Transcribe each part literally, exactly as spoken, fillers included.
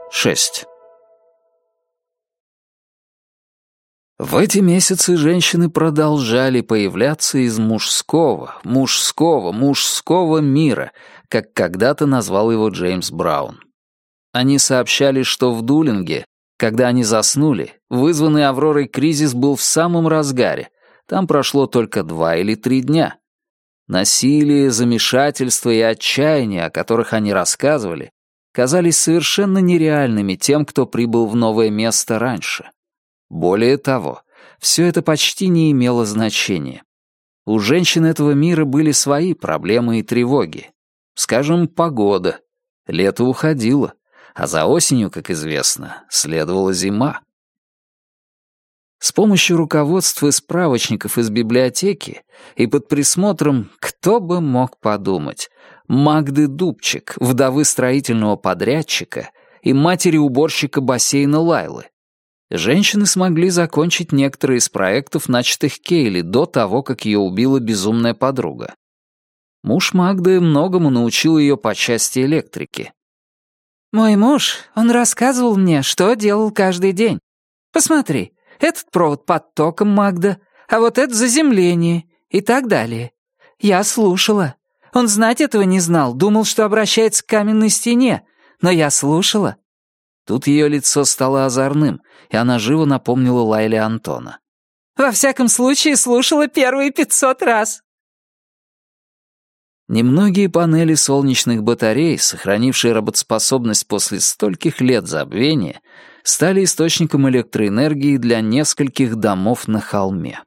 шесть. В эти месяцы женщины продолжали появляться из мужского, мужского, мужского мира, как когда-то назвал его Джеймс Браун. Они сообщали, что в Дулинге, когда они заснули, вызванный Авророй кризис был в самом разгаре, там прошло только два или три дня. Насилие, замешательство и отчаяние, о которых они рассказывали, казались совершенно нереальными тем, кто прибыл в новое место раньше. Более того, все это почти не имело значения. У женщин этого мира были свои проблемы и тревоги. Скажем, погода. Лето уходило, а за осенью, как известно, следовала зима. С помощью руководств и справочников из библиотеки и под присмотром, кто бы мог подумать, Магды Дубчик, вдовы строительного подрядчика и матери уборщика бассейна Лайлы, женщины смогли закончить некоторые из проектов, начатых Кейли до того, как ее убила безумная подруга. Муж Магды многому научил ее по части электрики. «Мой муж, он рассказывал мне, что делал каждый день. Посмотри, этот провод под током, Магда, а вот это заземление и так далее. Я слушала. Он знать этого не знал, думал, что обращается к каменной стене, но я слушала». Тут ее лицо стало озорным, и она живо напомнила Лайле Антона. «Во всяком случае, слушала первые пятьсот раз». Немногие панели солнечных батарей, сохранившие работоспособность после стольких лет забвения, стали источником электроэнергии для нескольких домов на холме.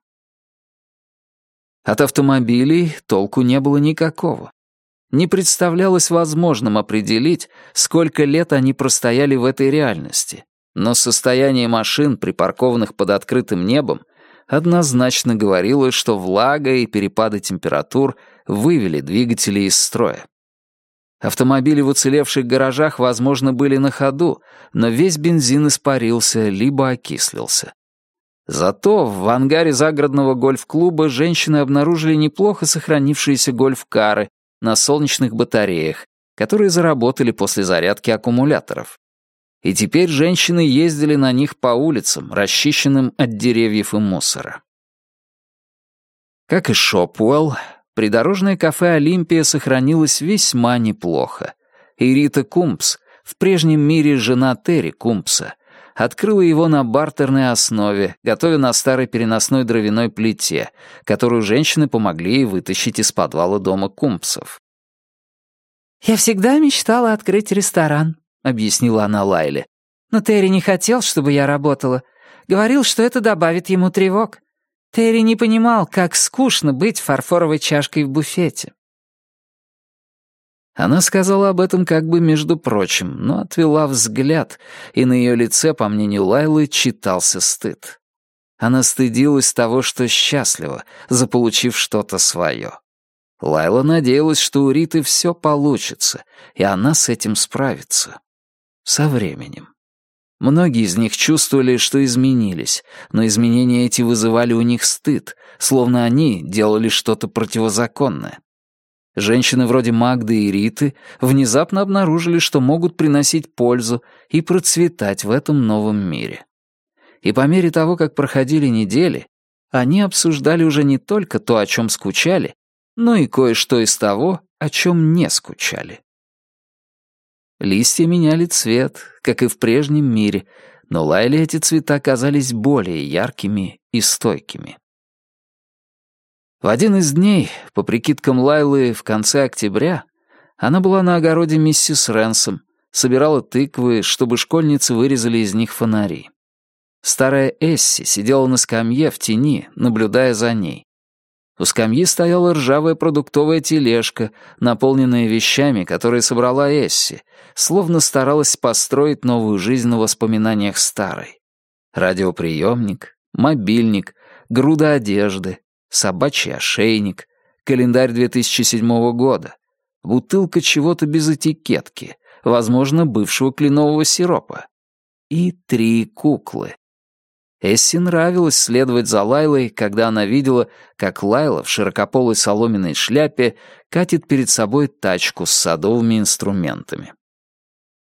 От автомобилей толку не было никакого. Не представлялось возможным определить, сколько лет они простояли в этой реальности, но состояние машин, припаркованных под открытым небом, однозначно говорило, что влага и перепады температур вывели двигатели из строя. Автомобили в уцелевших гаражах, возможно, были на ходу, но весь бензин испарился либо окислился. Зато в ангаре загородного гольф-клуба женщины обнаружили неплохо сохранившиеся гольф-кары на солнечных батареях, которые заработали после зарядки аккумуляторов. И теперь женщины ездили на них по улицам, расчищенным от деревьев и мусора. Как и Шопуэлл, придорожное кафе «Олимпия» сохранилось весьма неплохо, и Рита Кумпс, в прежнем мире жена Терри Кумпса, открыла его на бартерной основе, готовя на старой переносной дровяной плите, которую женщины помогли ей вытащить из подвала дома Кумпсов. «Я всегда мечтала открыть ресторан», — объяснила она Лайле. «Но Терри не хотел, чтобы я работала. Говорил, что это добавит ему тревог. Терри не понимал, как скучно быть фарфоровой чашкой в буфете». Она сказала об этом как бы между прочим, но отвела взгляд, и на ее лице, по мнению Лайлы, читался стыд. Она стыдилась того, что счастлива, заполучив что-то свое. Лайла надеялась, что у Риты все получится, и она с этим справится. Со временем. Многие из них чувствовали, что изменились, но изменения эти вызывали у них стыд, словно они делали что-то противозаконное. Женщины вроде Магды и Риты внезапно обнаружили, что могут приносить пользу и процветать в этом новом мире. И по мере того, как проходили недели, они обсуждали уже не только то, о чем скучали, но и кое-что из того, о чем не скучали. Листья меняли цвет, как и в прежнем мире, но Лайле эти цвета казались более яркими и стойкими. В один из дней, по прикидкам Лайлы, в конце октября, она была на огороде миссис Рэнсом, собирала тыквы, чтобы школьницы вырезали из них фонари. Старая Эсси сидела на скамье в тени, наблюдая за ней. У скамьи стояла ржавая продуктовая тележка, наполненная вещами, которые собрала Эсси, словно старалась построить новую жизнь на воспоминаниях старой. Радиоприемник, мобильник, груда одежды, собачий ошейник, календарь две тысячи седьмого года, бутылка чего-то без этикетки, возможно, бывшего кленового сиропа, и три куклы. Эсси нравилось следовать за Лайлой, когда она видела, как Лайла в широкополой соломенной шляпе катит перед собой тачку с садовыми инструментами.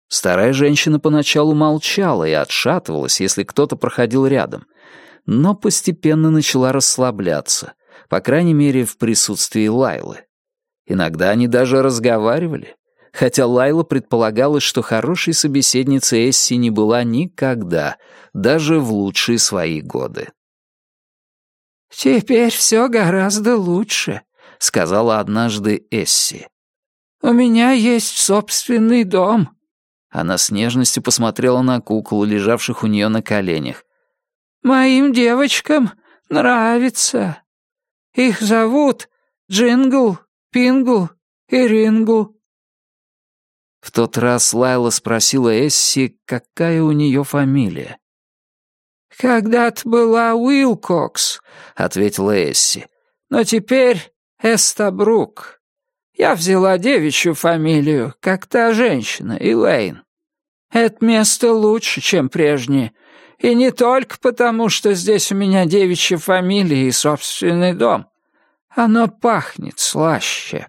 Старая женщина поначалу молчала и отшатывалась, если кто-то проходил рядом, но постепенно начала расслабляться, по крайней мере, в присутствии Лайлы. Иногда они даже разговаривали, хотя Лайла предполагала, что хорошей собеседницей Эсси не была никогда, даже в лучшие свои годы. «Теперь все гораздо лучше», — сказала однажды Эсси. «У меня есть собственный дом». Она с нежностью посмотрела на кукол, лежавших у нее на коленях. «Моим девочкам нравится. Их зовут Джингл, Пингл и Рингл». В тот раз Лайла спросила Эсси, какая у нее фамилия. «Когда-то была Уилкокс», — ответила Эсси, «но теперь Эстабрук. Я взяла девичью фамилию, как та женщина, Элейн. Это место лучше, чем прежнее, и не только потому, что здесь у меня девичья фамилия и собственный дом. Оно пахнет слаще».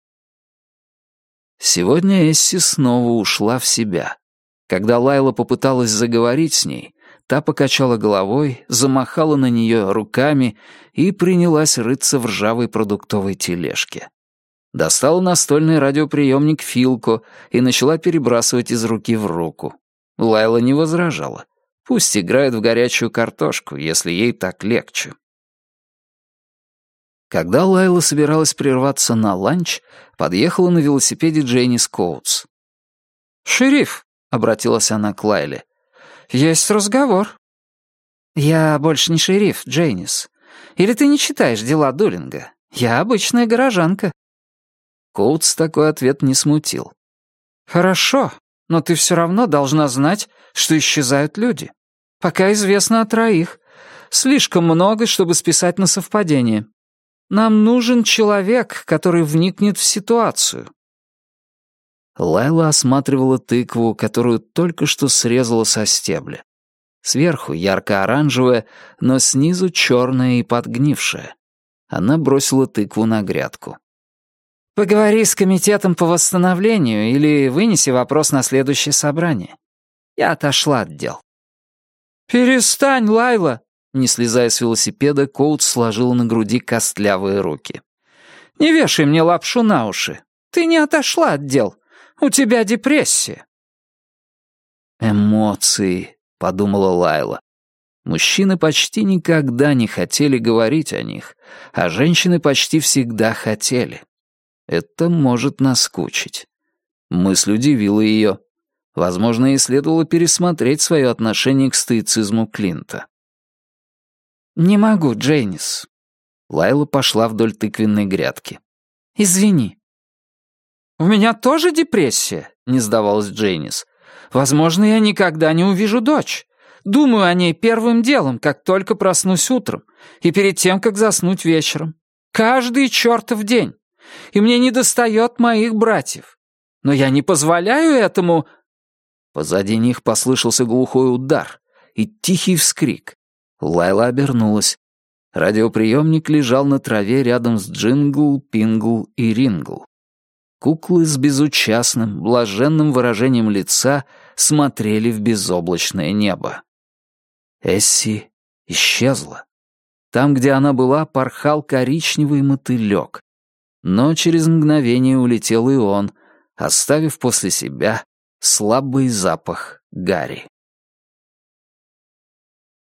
Сегодня Эсси снова ушла в себя. Когда Лайла попыталась заговорить с ней, та покачала головой, замахала на нее руками и принялась рыться в ржавой продуктовой тележке. Достала настольный радиоприемник Филко и начала перебрасывать из руки в руку. Лайла не возражала. Пусть играет в горячую картошку, если ей так легче. Когда Лайла собиралась прерваться на ланч, подъехала на велосипеде Джейнис Коутс. «Шериф», — обратилась она к Лайле, — «есть разговор». «Я больше не шериф, Джейнис. Или ты не читаешь дела Дулинга? Я обычная горожанка». Коутс такой ответ не смутил. «Хорошо, но ты все равно должна знать, что исчезают люди. Пока известно о троих. Слишком много, чтобы списать на совпадение. Нам нужен человек, который вникнет в ситуацию». Лайла осматривала тыкву, которую только что срезала со стебля. Сверху ярко-оранжевая, но снизу черная и подгнившая. Она бросила тыкву на грядку. «Поговори с комитетом по восстановлению или вынеси вопрос на следующее собрание. Я отошла от дел». «Перестань, Лайла!» Не слезая с велосипеда, Коутс сложил на груди костлявые руки. «Не вешай мне лапшу на уши. Ты не отошла от дел. У тебя депрессия». «Эмоции», — подумала Лайла. Мужчины почти никогда не хотели говорить о них, а женщины почти всегда хотели. Это может наскучить. Мысль удивила ее. Возможно, ей следовало пересмотреть свое отношение к стоицизму Клинта. «Не могу, Джейнис». Лайла пошла вдоль тыквенной грядки. «Извини». «У меня тоже депрессия», — не сдавалась Джейнис. «Возможно, я никогда не увижу дочь. Думаю о ней первым делом, как только проснусь утром, и перед тем, как заснуть вечером. Каждый чертов день. И мне недостает моих братьев. Но я не позволяю этому...» Позади них послышался глухой удар и тихий вскрик. Лайла обернулась. Радиоприемник лежал на траве рядом с Джингл, Пингл и Рингл. Куклы с безучастным, блаженным выражением лица смотрели в безоблачное небо. Эсси исчезла. Там, где она была, порхал коричневый мотылек. Но через мгновение улетел и он, оставив после себя слабый запах гари.